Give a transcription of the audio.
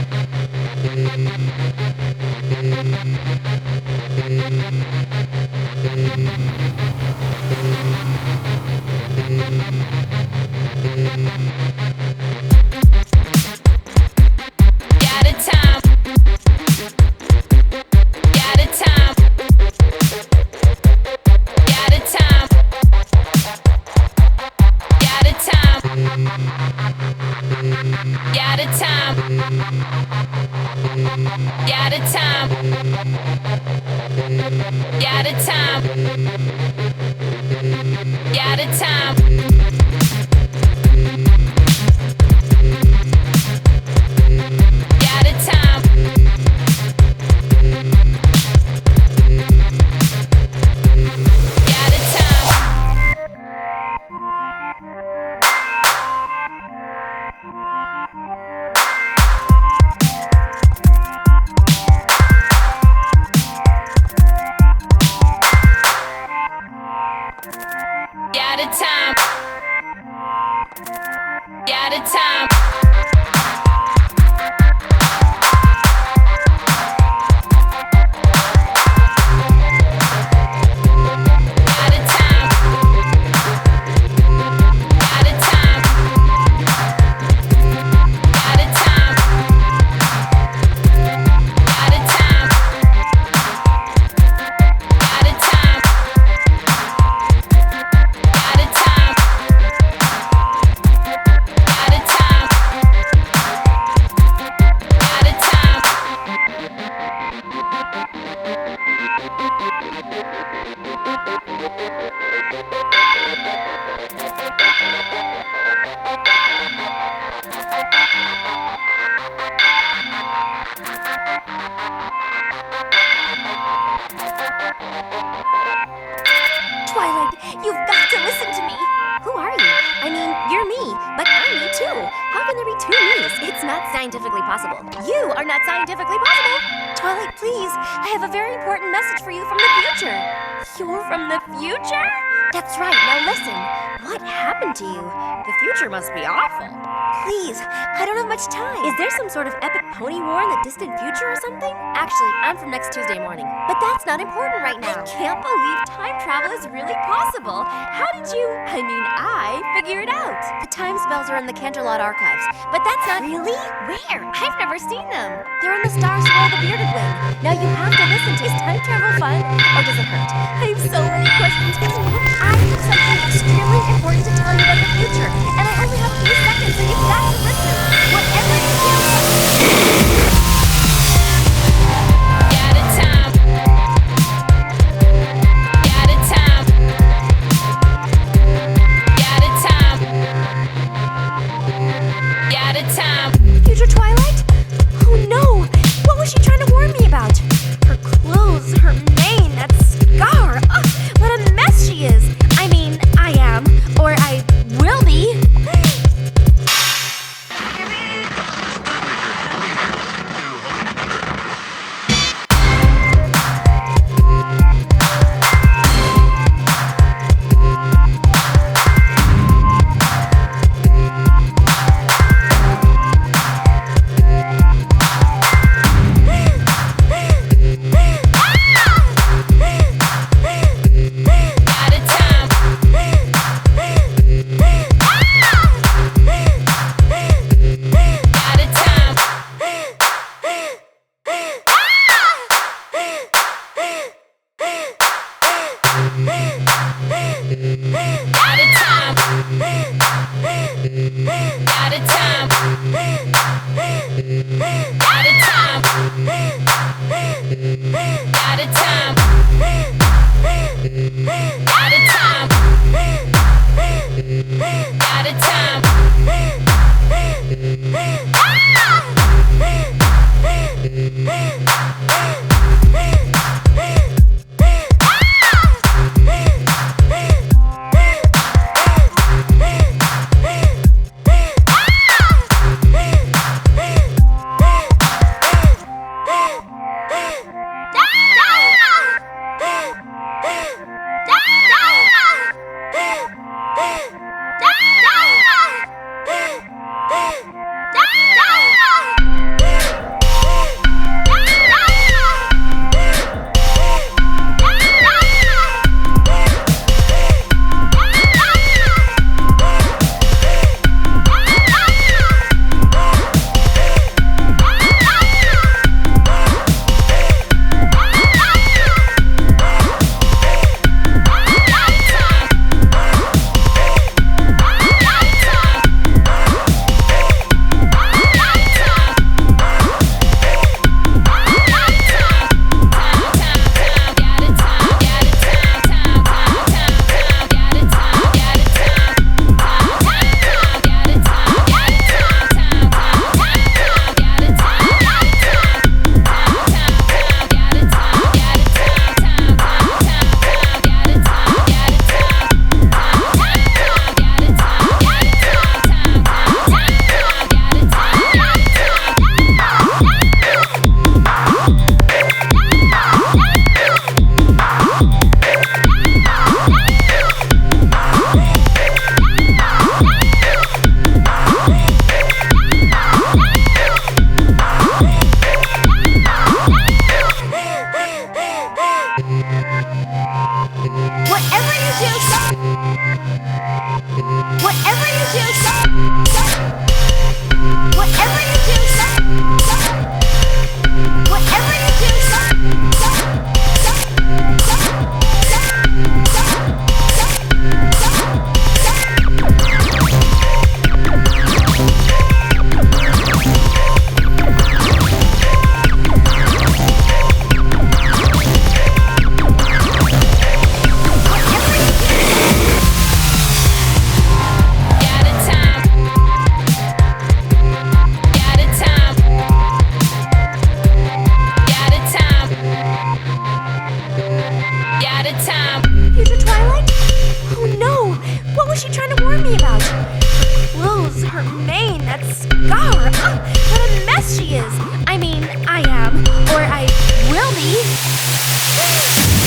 Scientifically possible. You are not scientifically possible. Twilight, please. I have a very important message for you from the future. You're from the future? That's right. Now listen. What happened to you? The future must be awful. Please, I don't have much time. Is there some sort of epic pony war in the distant future or something? Actually, I'm from next Tuesday morning. But that's not important right now. I can't believe time travel is really possible. How did you? I figure it out. The time spells are in the Canterlot archives. But that's not... Really? Where? I've never seen them. They're in the Star Swirl the Bearded Wing. Now you have to listen to... Is time travel fun? Or does it hurt? I have so many questions. I have something extremely important to tell you about the future. And I only have a few seconds, so you've got to listen. Whatever you feel like... Future Twilight? Oh no! What was she trying to warn me about? Her clothes, her mane, that scar. Ugh, what a mess she is. I am. Or I will be. that scar. Oh, what a mess she is. I mean, I am. Or I will be.